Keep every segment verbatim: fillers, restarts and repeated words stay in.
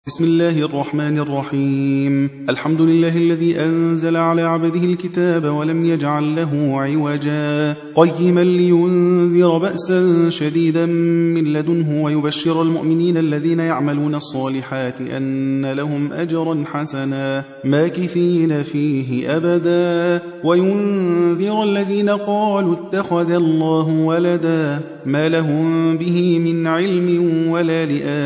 بسم الله الرحمن الرحيم. الحمد لله الذي أنزل على عبده الكتاب ولم يجعل له عوجا قيما لينذر بأسا شديدا من لدنه ويبشر المؤمنين الذين يعملون الصالحات أن لهم أجرا حسنا ماكثين فيه أبدا وينذر الذين قالوا اتخذ الله ولدا ما لهم به من علم ولا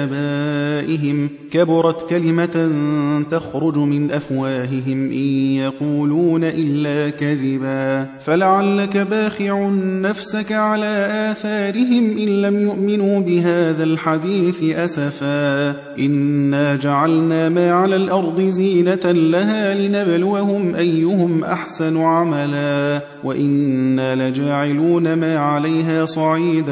لآبائهم كبرت كلمة تخرج من أفواههم إن يقولون إلا كذبا فلعلك باخع نفسك على آثارهم إن لم يؤمنوا بهذا الحديث أسفا إنا جعلنا ما على الأرض زينة لها لنبلوهم أيهم أحسن عملا وإنا لجاعلون ما عليها صعيدا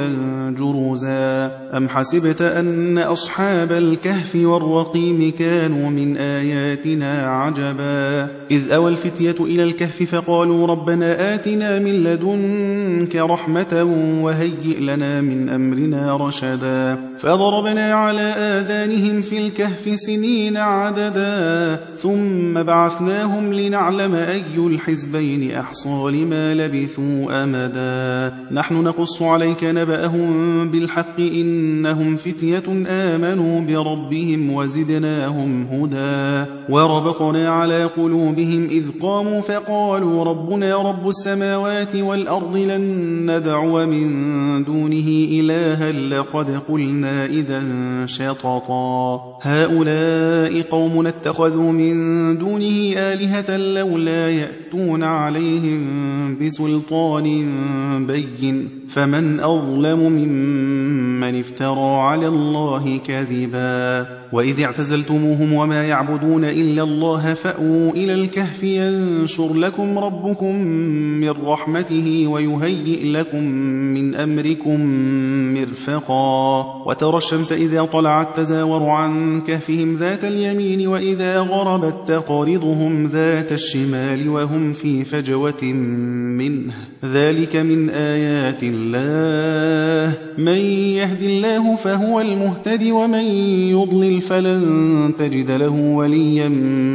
جرزا أم حسبت أن أصحاب الكهف والرقيم كانوا من آياتنا عجبا إذ أوى الفتية إلى الكهف فقالوا ربنا آتنا من لدنك رحمة وهيئ لنا من أمرنا رشدا فضربنا على آذانهم في الكهف سنين عددا ثم بعثناهم لنعلم أي الحزبين أحصى لما لبثوا أمدا نحن نقص عليك نبأهم بالحق إنهم فتية آمنوا بربهم وزدناهم هدى وربطنا على قلوبهم إذ قاموا فقالوا ربنا رب السماوات والأرض لن ندعو من دونه إلها لقد قلنا إذا شططا هؤلاء قوم اتخذوا من دونه آلهة لولا يأتون عليهم بسلطان بين فمن أظلم ممن افترى على الله كذبا وإذ اعتزلتموهم وما يعبدون إلا الله فأووا إلى الكهف ينشر لكم ربكم من رحمته ويهيئ لكم من أمركم مرفقا وترى الشمس إذا طلعت تزاور عن كهفهم ذات اليمين وإذا غربت تقرضهم ذات الشمال وهم في فجوة منه ذلك من آيات الله من يهد الله فهو المهتد ومن يضلل فلن تجد له وليا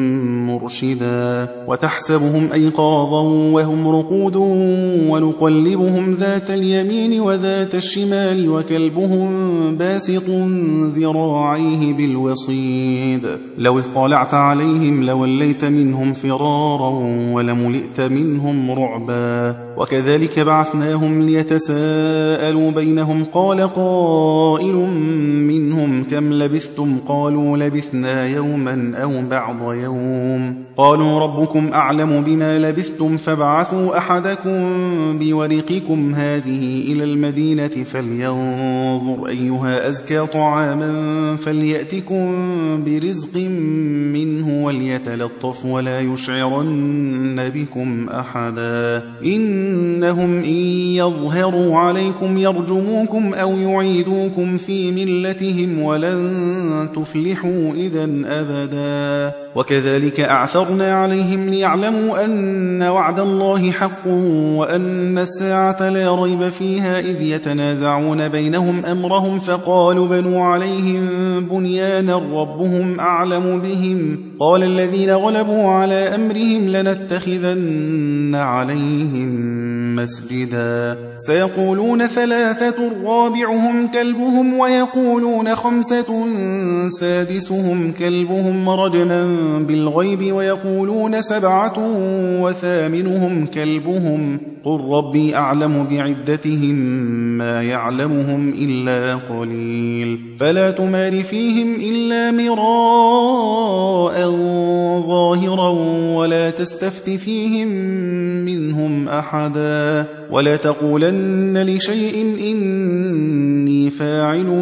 مرشدا وتحسبهم أيقاظا وهم رقود ونقلبهم ذات اليمين وذات الشمال وكلبهم باسط ذراعيه بالوصيد لو اطلعت عليهم لوليت منهم فرارا ولملئت منهم رعبا وكذلك بعثناهم ليتساءلوا بينهم قال قائل منهم كم لبثتم قالوا لبثنا يوما أو بعض يوم قالوا ربكم أعلم بما لبثتم فابعثوا أحدكم بورقكم هذه إلى المدينة فلينظر أيها أزكى طعاما فليأتكم برزق منه وليتلطف ولا يشعرن بكم أحدا إنهم إن يظهروا عليكم يرجموكم أو يعيدوكم في ملتهم ولن تفلحوا إذن أبدا وكذلك أعثرنا عليهم ليعلموا أن وعد الله حق وأن الساعة لا ريب فيها إذ يتنازعون بينهم أمرهم فقالوا بنوا عليهم بنيانا ربهم أعلم بهم قال الذين غلبوا على أمرهم لنتخذن عليهم مسجدا سيقولون ثلاثة رابعهم كلبهم ويقولون خمسة سادسهم كلبهم رجما بالغيب ويقولون سبعة وثامنهم كلبهم قل ربي أعلم بعدتهم ما يعلمهم إلا قليل فلا تمار فيهم إلا مراء ظاهرا ولا تستفت فيهم منهم أحدا ولا تقولن لشيء إني فاعل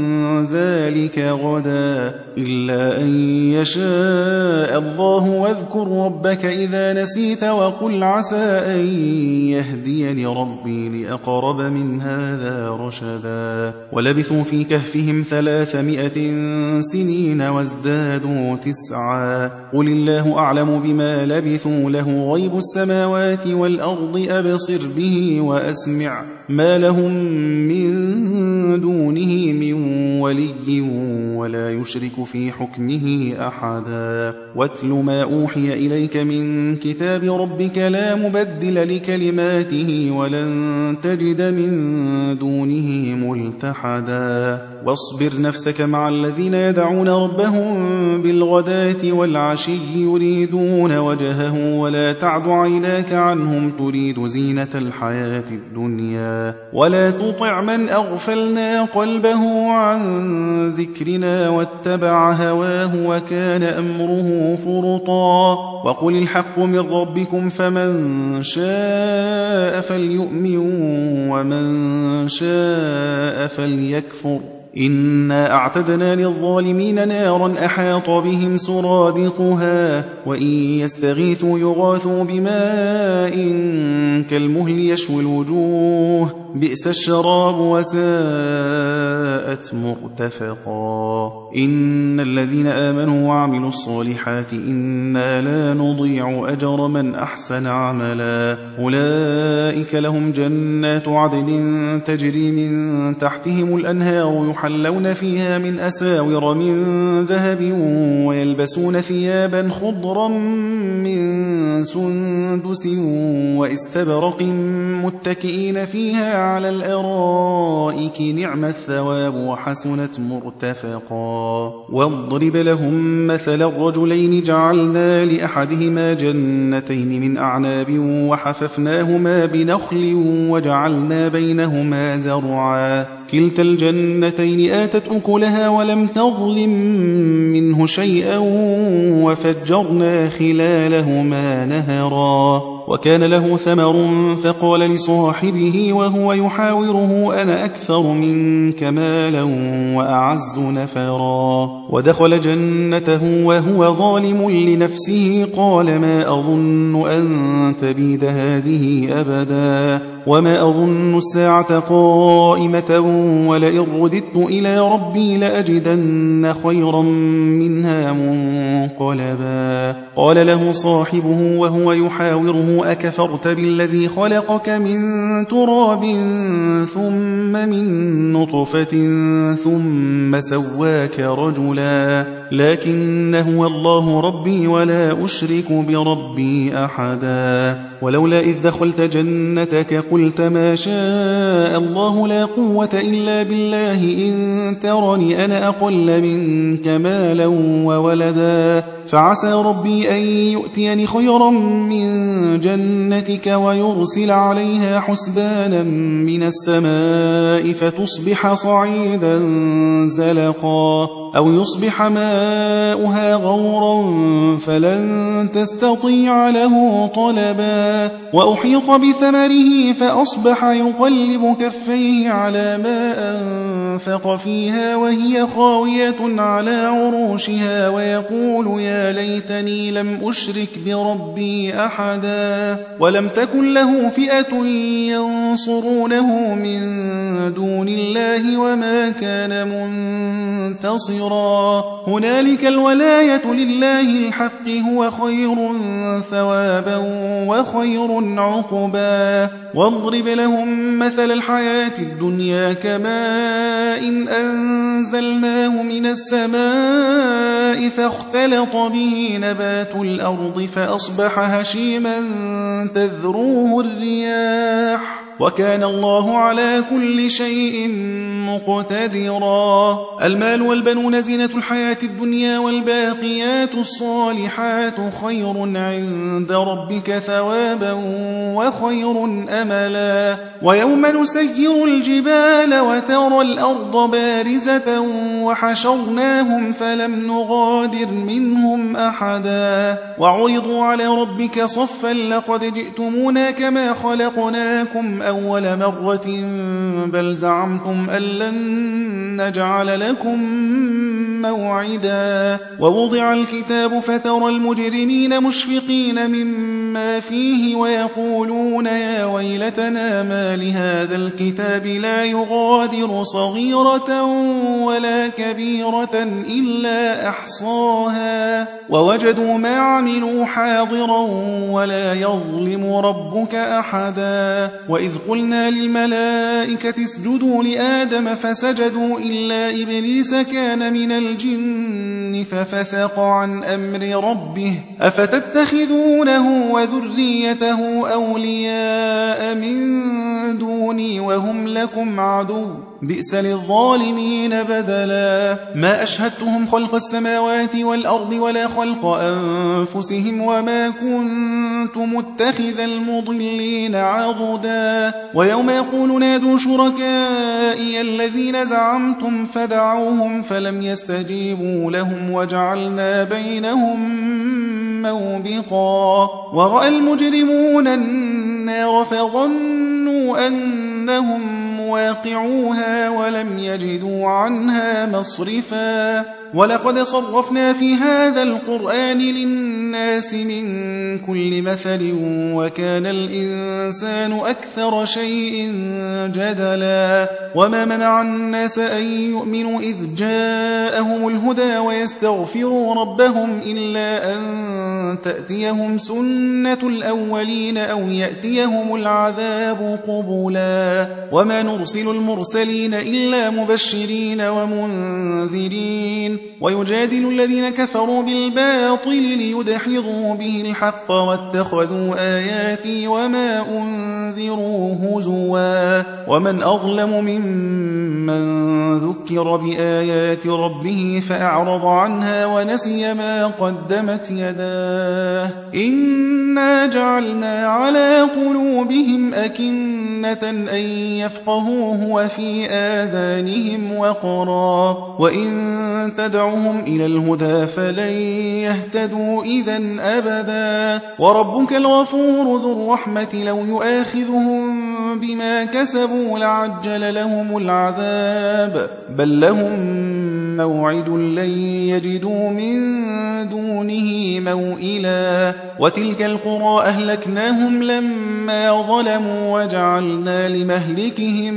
ذلك غدا إلا أن يشاء الله واذكر ربك إذا نسيت وقل عسى أن يهديني ربي لأقرب من هذا رشدا ولبثوا في كهفهم ثلاثمائة سنين وازدادوا تسعا قل الله أعلم بما لبثوا له غيب السماوات والأرض أبصر به به وأسمع ما لهم من دونه من ولي ولا يشرك في حكمه أحدا واتل ما أوحي إليك من كتاب ربك لا مبدل لكلماته ولن تجد من دونه ملتحدا واصبر نفسك مع الذين يدعون ربهم بالغداة والعشي يريدون وجهه ولا تعد عيناك عنهم تريد زينة الحياة الدنيا ولا تطع من أغفلنا قلبه عن ذكرنا واتبع هواه وكان أمره فرطا وقل الحق من ربكم فمن شاء فليؤمن ومن شاء فليكفر إنا أعتدنا للظالمين نارا أحاط بهم سرادقها وإن يستغيثوا يغاثوا بماء كالمهل يشوي الوجوه بئس الشراب وساءت مرتفقا إن الذين آمنوا وعملوا الصالحات إنا لا نضيع أجر من أحسن عملا أولئك لهم جنات عدن تجري من تحتهم الأنهار يحلون فيها من أساور من ذهب ويلبسون ثيابا خضرا من سندس واستبرق متكئين فيها على الأرائك نعم الثواب وحسنت مرتفقا واضرب لهم مثل الرجلين جعلنا لأحدهما جنتين من أعناب وحففناهما بنخل وجعلنا بينهما زرعا كلتا الجنتين آتت أكلها ولم تظلم منه شيئا وفجرنا خلالهما نهرا وكان له ثمر فقال لصاحبه وهو يحاوره أنا أكثر منك مالا وأعز نفرا ودخل جنته وهو ظالم لنفسه قال ما أظن أن تبيد هذه أبدا وما أظن الساعة قائمة ولئن رددت إلى ربي لأجدن خيرا منها منقلبا قال له صاحبه وهو يحاوره أكفرت بالذي خلقك من تراب ثم من نطفة ثم سواك رجلا لكن هو الله ربي ولا أشرك بربي أحدا ولولا إذ دخلت جنتك قلت ما شاء الله لا قوة إلا بالله إن ترني أنا أقل منك مالا وولدا فعسى ربي أن يؤتيني خيرا من جنتك ويرسل عليها حسبانا من السماء فتصبح صعيدا زلقا أو يصبح ماؤها غورا فلن تستطيع له طلبا وأحيط بثمره فأصبح يقلب كفيه على ما أنفق فيها وهي خاوية على عروشها ويقول يا ليتني لم أشرك بربي أحدا ولم تكن له فئة ينصرونه من دون الله وما كان منتصرا هنالك الولاية لله الحق هو خير ثوابا وخير عقبا واضرب لهم مثل الحياة الدنيا كماء إن أنزلناه من السماء فاختلط به نبات الأرض فأصبح هشيما تذروه الرياح وكان الله على كل شيء مقتدرا المال والبنون زينة الحياة الدنيا والباقيات الصالحات خير عند ربك ثوابا وخير أملا ويوم نسير الجبال وترى الأرض بارزة وحشرناهم فلم نغادر منهم أحدا وعرضوا على ربك صفا لقد جئتمونا كما خلقناكم أول مرة بل زعمتم أن لن نجعل لكم موعدا ووضع الكتاب فترى المجرمين مشفقين مما فيه ويقولون يا ويلتنا ما لهذا الكتاب لا يغادر صغيرة ولا كبيرة إلا أحصاها ووجدوا ما عملوا حاضرا ولا يظلم ربك أحدا وإذ قلنا للملائكة اسجدوا لآدم فسجدوا إلا إبليس كان من الجن ففسق عن أمر ربه أفتتخذونه وذريته أولياء من دوني وهم لكم عدو بئس للظالمين بدلا ما أشهدتهم خلق السماوات والأرض ولا خلق أنفسهم وما كنت متخذ المضلين عضدا ويوم يقول نادوا شركائي الذين زعمتم فدعوهم فلم يستجيبوا لهم وجعلنا بينهم موبقا ورأى المجرمون النار فظنوا أنهم مواقعوها ولم يجدوا عنها مصرفا ولقد صرفنا في هذا القرآن للناس من كل مثل وكان الإنسان أكثر شيء جدلا وما منع الناس أن يؤمنوا إذ جاءهم الهدى ويستغفروا ربهم إلا أن تأتيهم سنة الأولين أو يأتيهم العذاب قبلا وما نرسل المرسلين إلا مبشرين ومنذرين ويجادل الذين كفروا بالباطل ليدحضوا به الحق واتخذوا آياتي وما أنذروا هزوا ومن أظلم ممن ذكر بآيات ربه فأعرض عنها ونسي ما قدمت يداه إنا جعلنا على قلوبهم أكنة أن يفقهوه وفي آذانهم وقرا وإن تدعهم إلى الهدى فلن يهتدوا إذن أبدا وربك الغفور ذو الرحمة لو يؤاخذهم بما كسبوا لعجل لهم العذاب بل لهم موعد لن يجدوا من دونه موئلا وتلك القرى أهلكناهم لما ظلموا وجعلنا لمهلكهم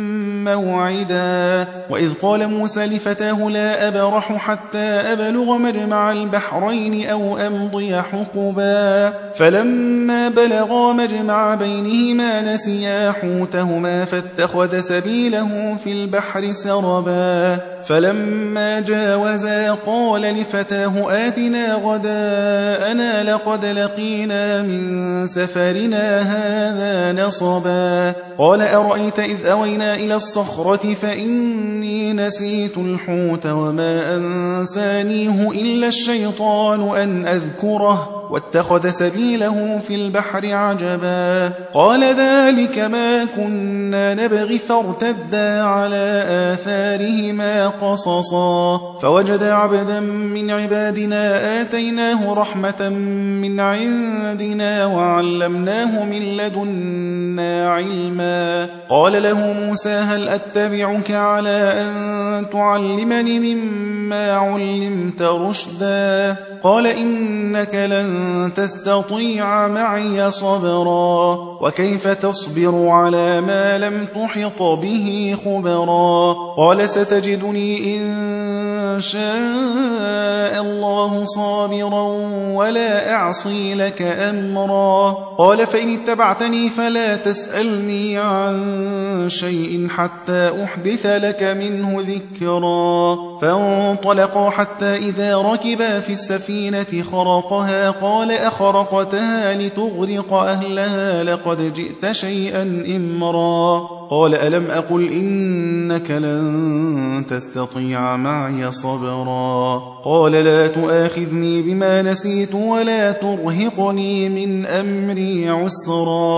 موعدا وإذ قال موسى لفتاه لا أبرح حتى أبلغ مجمع البحرين أو أمضي حقبا فلما بلغا مجمع بينهما نسيا حوتهما فاتخذ سبيله في البحر سربا فلما جاوزا قال لفتاه آتنا غداءنا لقد لقينا من سفرنا هذا نصبا قال أرأيت إذ أوينا إلى الصخرة فإني نسيت الحوت وما أنسانيه إلا الشيطان أن أذكره واتخذ سبيله في البحر عجبا قال ذلك ما كنا نبغي فارتدا على آثارهما قصصا فوجدا عبدا من عبادنا آتيناه رحمة من عندنا وعلمناه من لدنا علما قال له موسى هل أتبعك على أن تعلمني مما علمت رشدا قال إنك لن تستطيع معي صبرا وكيف تصبر على ما لم تحط به خبرا قال ستجدني إن شاء الله صابرا ولا أعصي لك أمرا قال فإن اتبعتني فلا تسألني عن شيء حتى أحدث لك منه ذكرا فانطلقا حتى إذا ركبا في السفينة خرقها قال أخرقتها لتغرق أهلها لقد جئت شيئا إمرا قال ألم أقل إنك لن تستطيع معي صبرا قال لا تؤاخذني بما نسيت ولا ترهقني من أمري عسرا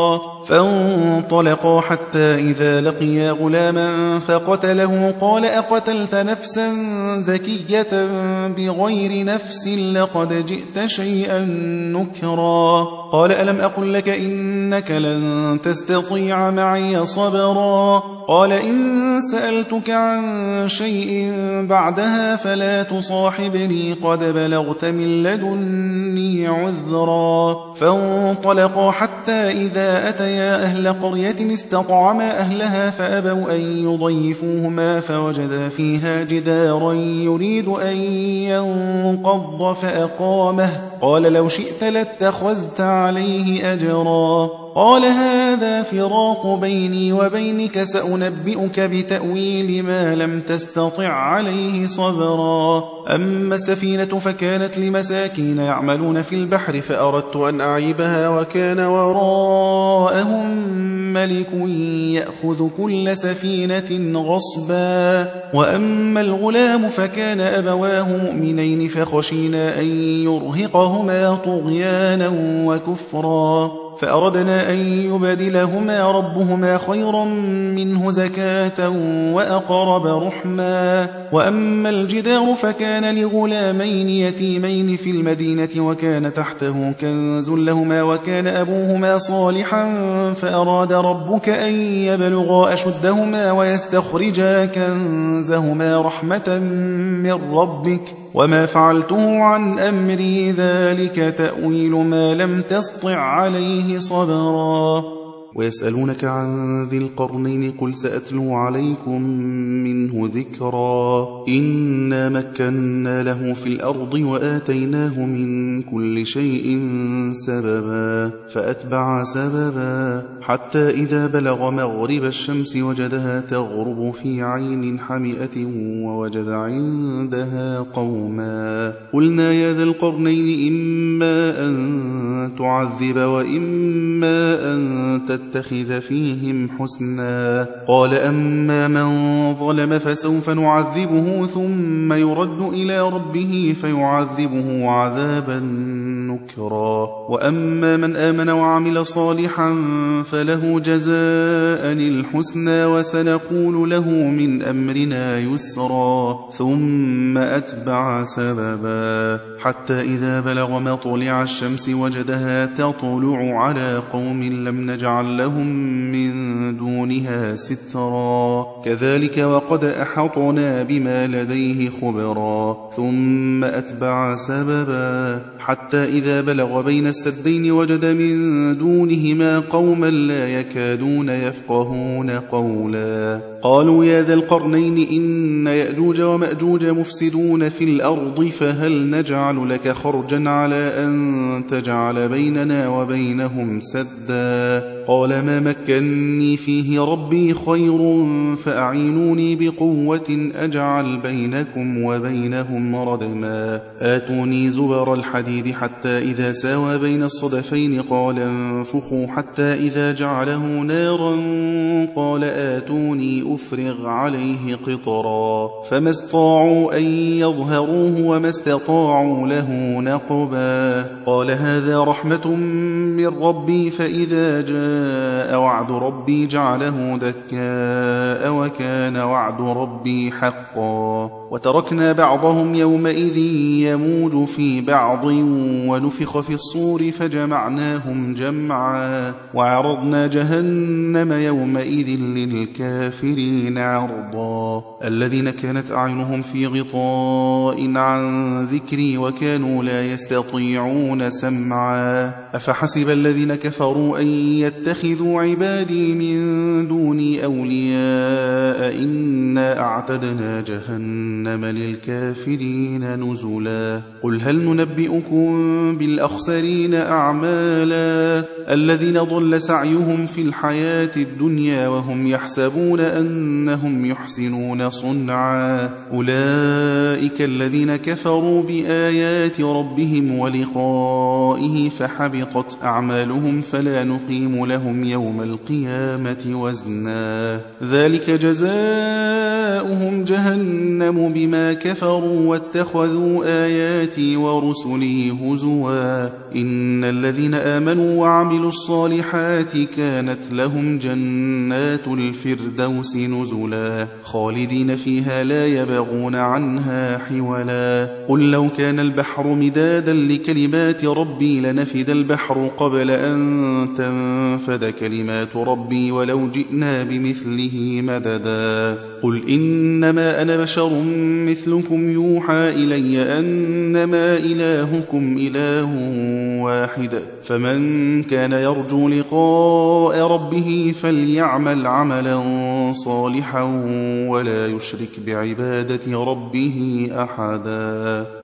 فانطلقا حتى إذا لقيا غلاما فقتله قال أقتلت نفسا زكية بغير نفس لقد جئت شيئا نكرا قال ألم أقل لك إنك لن تستطيع معي صبرا قال إن سألتك عن شيء بعدها فلا تصاحبني قد بلغت من لدني عذرا فانطلقا حتى إذا أتيا أهل قرية استطعما أهلها فأبوا أن يضيفوهما فوجدا فيها جدارا يريد أن ينقض فأقامه قال لو شئت لاتخذت عليه أجرا قال هذا فراق بيني وبينك سأنبئك بتأويل ما لم تستطع عليه صبرا أما السفينة فكانت لمساكين يعملون في البحر فأردت أن أعيبها وكان وراءهم ملك يأخذ كل سفينة غصبا وأما الغلام فكان أبواه مؤمنين فخشينا أن يرهقهما طغيانا وكفرا فأردنا أن يبدلهما ربهما خيرا منه زكاة وأقرب رحما وأما الجدار فكان لغلامين يتيمين في المدينة وكان تحته كنز لهما وكان أبوهما صالحا فأراد ربك أن يبلغا أشدهما ويستخرجا كنزهما رحمة من ربك وما فعلته عن أمري ذلك تأويل ما لم تسطع عليه صبرا ويسألونك عن ذي القرنين قل سأتلو عليكم منه ذكرا إنا مكنا له في الأرض وآتيناه من كل شيء سببا فأتبع سببا حتى إذا بلغ مغرب الشمس وجدها تغرب في عين حمئة ووجد عندها قوما قلنا يا ذا القرنين إما أن تعذب وإما أن تتخذ فيهم حسنا قال أما من ظلم فسوف نعذبه ثم يرد إلى ربه فيعذبه عذابا نكرا وأما من آمن وعمل صالحا فله جزاء الحسنى وسنقول له من أمرنا يسرا ثم أتبع سببا حتى إذا بلغ مطلع الشمس وجدها تطلع على قوم لم نجعل لهم من دونها سترا كذلك وقد أحطنا بما لديه خبرا ثم أتبع سببا حتى إذا بلغ بين السدين وجد من دونهما قوما لا يكادون يفقهون قولا قالوا يا ذا القرنين إن يأجوج ومأجوج مفسدون في الأرض فهل نجعل لك خرجا على أن تجعل بيننا وبينهم سدا قال ما مكني فيه ربي خير فأعينوني بقوة أجعل بينكم وبينهم ردما آتوني زبر الحديد حتى إذا ساوى بين الصدفين قال انفخوا حتى إذا جعله نارا قال آتوني أفرغ عليه قطرا فما استطاعوا أن يظهروه وما استطاعوا له نقبا قال هذا رحمة من ربي فإذا جاء وعد ربي جعله دكاء وكان وعد ربي حقا وتركنا بعضهم يومئذ يموج في بعض ونفخ في الصور فجمعناهم جمعا وعرضنا جهنم يومئذ للكافرين عرضا الذين كانت أعينهم في غطاء عن ذكري وكانوا لا يستطيعون سمعا أفحسب الذين كفروا أن يتخذوا عبادي من دوني أولياء إنا أعتدنا جهنم للكافرين نزلا قل هل ننبئكم بالأخسرين أعمالا الذين ضل سعيهم في الحياة الدنيا وهم يحسبون أنهم يحسنون صنعا أولئك الذين كفروا بآيات ربهم ولقائه فحبطت أعمالهم فلا نقيم لهم يوم القيامة وزنا ذلك جزاؤهم جهنم بما كفروا واتخذوا آياتي ورسلي هزوا إن الذين آمنوا وعملوا الصالحات كانت لهم جنات الفردوس نزلا خالدين فيها لا يبغون عنها حولا قل لو كان البحر مدادا لكلمات ربي لنفد البحر قبل أن تنفد كلمات ربي ولو جئنا بمثله مددا قل إنما أنا بشر مثلكم يوحى إلي أنما إلهكم إله واحد فمن كان يرجو لقاء ربه فليعمل عملا صالحا ولا يشرك بعبادة ربه أحدا